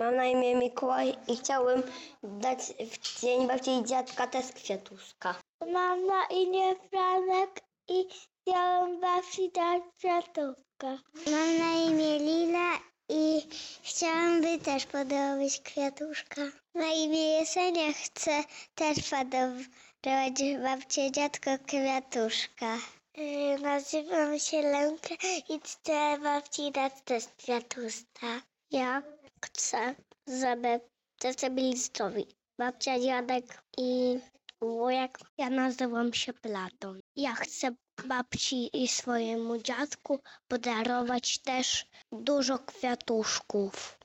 Mam na imię Mikołaj i chciałbym dać w dzień babci i dziadka też kwiatuszka. Mam na imię Franek i chciałem babci dać kwiatuszka. Mam na imię Lila i chciałam też podarować kwiatuszka. Na imię Jesenia chcę też podarować babci i dziadku kwiatuszka. Nazywam się Lenka i chcę babci dać też kwiatuszka. Ja chcę, żeby też byli zdrowi. Babcia, dziadek i wujek. Ja nazywam się Platon. Ja chcę babci i swojemu dziadku podarować też dużo kwiatuszków.